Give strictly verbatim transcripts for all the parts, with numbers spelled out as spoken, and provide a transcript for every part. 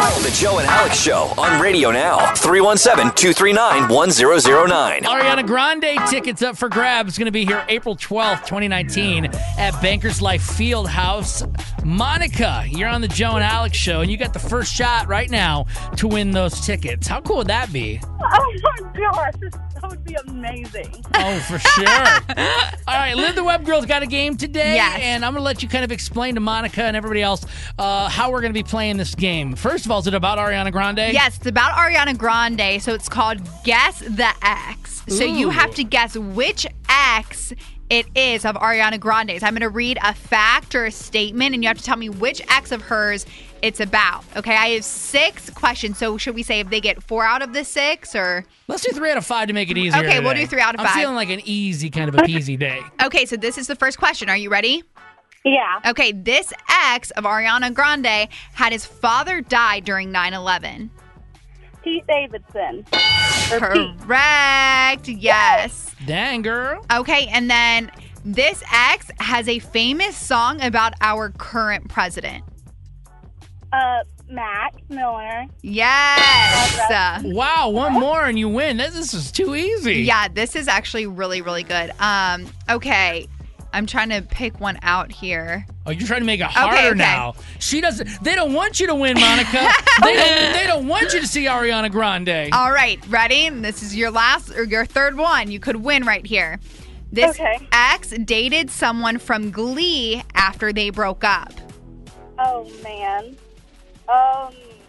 The Joe and Alex Show on Radio Now. three one seven, two three nine, one zero zero nine. Ariana Grande tickets up for grabs. It's going to be here April twelfth, twenty nineteen at Bankers Life Fieldhouse. Monica, you're on the Joe and Alex Show, and you got the first shot right now to win those tickets. How cool would that be? Oh, my gosh. That would be amazing. Oh, for sure. All right, Live the Web Girl's got a game today, Yes. and I'm going to let you kind of explain to Monica and everybody else uh, how we're going to be playing this game. First of all, is it about Ariana Grande? Yes, it's about Ariana Grande, so it's called Guess the X. So you Ooh. have to guess which X it is of Ariana Grande's. I'm going to read a fact or a statement, and you have to tell me which X of hers it's about. Okay, I have six questions, so should we say if they get four out of the six, or? Let's do three out of five to make it easier. Okay, we'll today. do three out of I'm five. feeling like an easy kind of a peasy day. Okay, so this is the first question. Are you ready? Yeah. Okay, this ex of Ariana Grande had his father die during nine eleven. Pete Davidson. Or Pete. Correct. Yes. Dang, girl. Okay, and then this ex has a famous song about our current president. Uh, Mac Miller. Yes. Wow, one more and you win. This, this is too easy. Yeah, this is actually really, really good. Um, okay, I'm trying to pick one out here. Oh, you're trying to make it harder okay. now. She doesn't. They don't want you to win, Monica. they don't. They don't want you to see Ariana Grande. All right, ready? This is your last or your third one. You could win right here. This Okay. ex dated someone from Glee after they broke up. Oh, man. Um.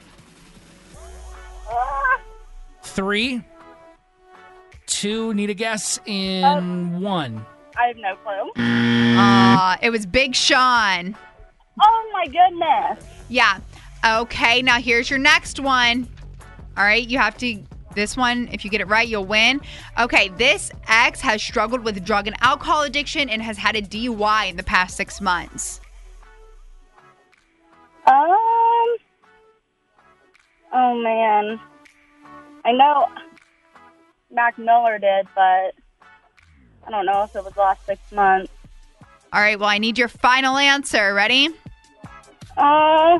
ah, Three, two. Need a guess in Um, one. I have no clue. Uh, it was Big Sean. Oh, my goodness. Yeah. Okay, now here's your next one. All right, you have to, this one, if you get it right, you'll win. Okay, this ex has struggled with drug and alcohol addiction and has had a D U I in the past six months. Um. Oh, man. I know Mac Miller did, but I don't know if it was the last six months. All right, well, I need your final answer. Ready? Uh.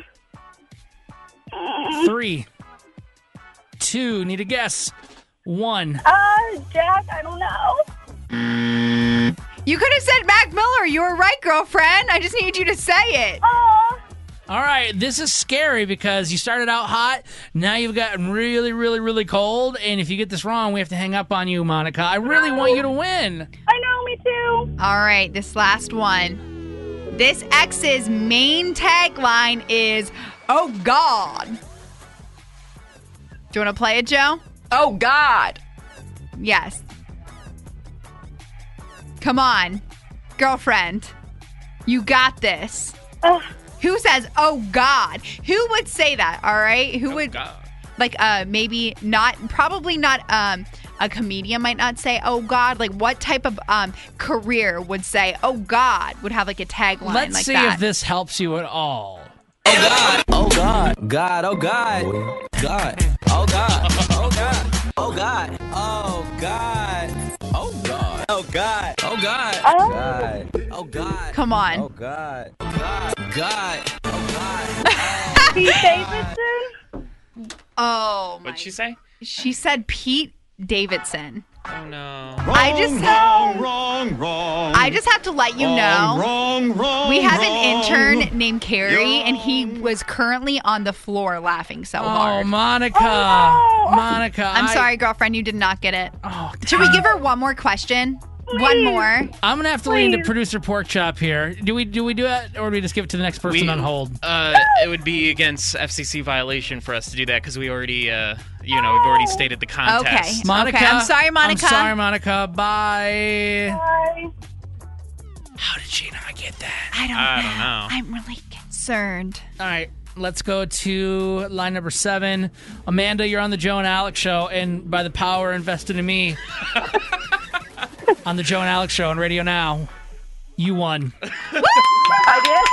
Three, two. Need a guess. One. Uh, Jack, I don't know. You could have said Mac Miller. You were right, girlfriend. I just need you to say it. Oh. All right, this is scary because you started out hot. Now you've gotten really, really, really cold. And if you get this wrong, we have to hang up on you, Monica. I really want you to win. I know, me too. All right, this last one. This ex's main tagline is, "Oh, God." Do you want to play it, Joe? Oh, God. Yes. Come on, girlfriend. You got this. Ugh. Who says, "Oh, God"? Who would say that, all right? Who Oh, would, God. like, uh, maybe not, probably not um, a comedian might not say, "Oh, God." Like, what type of um, career would say, "Oh, God," would have, like, a tagline Let's like see that? if this helps you at all. Oh God, oh God, God, oh God, God, oh God, oh God, oh God, oh God, oh God, oh God, oh God, Oh. God, oh God, Come on. oh God, God, God, oh God. Pete Davidson? Oh, my. What'd she say? She said Pete Davidson. Oh, no. I just wrong, wrong, wrong. I just have to let you know. Wrong, wrong, We have an wrong. intern named Carrie, and he was currently on the floor laughing so Oh, hard. Monica. Oh, no. Monica. I'm I- sorry, girlfriend, you did not get it. Oh, Should we give her one more question? One more. I'm gonna have to lean to Please. producer Pork Chop here. Do we do we do that, or do we just give it to the next person We- on hold? Uh, it would be against F C C violation for us to do that because we already, uh, you know, we've already stated the contest. Okay. Monica, I'm sorry, Monica. I'm sorry, Monica. Bye. Bye. How did she not get that? I don't I know. don't know. I'm really concerned. All right, let's go to line number seven. Amanda, you're on the Joe and Alex Show, and by the power invested in me on the Joe and Alex Show on Radio Now, you won. I did?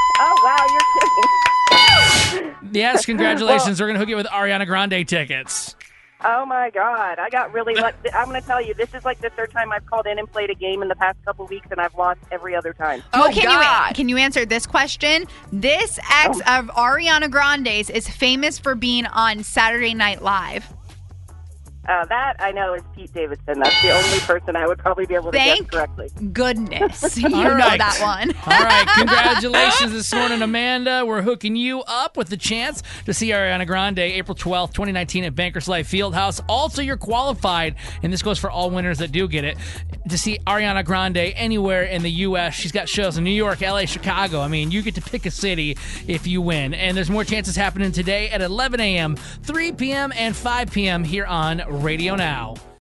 Oh, wow, you're kidding. Yes, congratulations. We're going to hook you with Ariana Grande tickets. Oh, my God. I got really lucky. I'm going to tell you, this is like the third time I've called in and played a game in the past couple weeks, and I've lost every other time. Oh, Oh, can God. you can you answer this question? This ex Oh. of Ariana Grande's is famous for being on Saturday Night Live. Uh, that I know is Pete Davidson. That's the only person I would probably be able to Thank guess correctly. Goodness, you All know right. that one. All right, congratulations this morning, Amanda. We're hooking you up with the chance to see Ariana Grande April twelfth, twenty nineteen at Bankers Life Fieldhouse. Also, you're qualified, and this goes for all winners that do get it, to see Ariana Grande anywhere in the U S. She's got shows in New York, L A, Chicago. I mean, you get to pick a city if you win. And there's more chances happening today at eleven a.m., three p.m., and five p.m. here on Radio Now.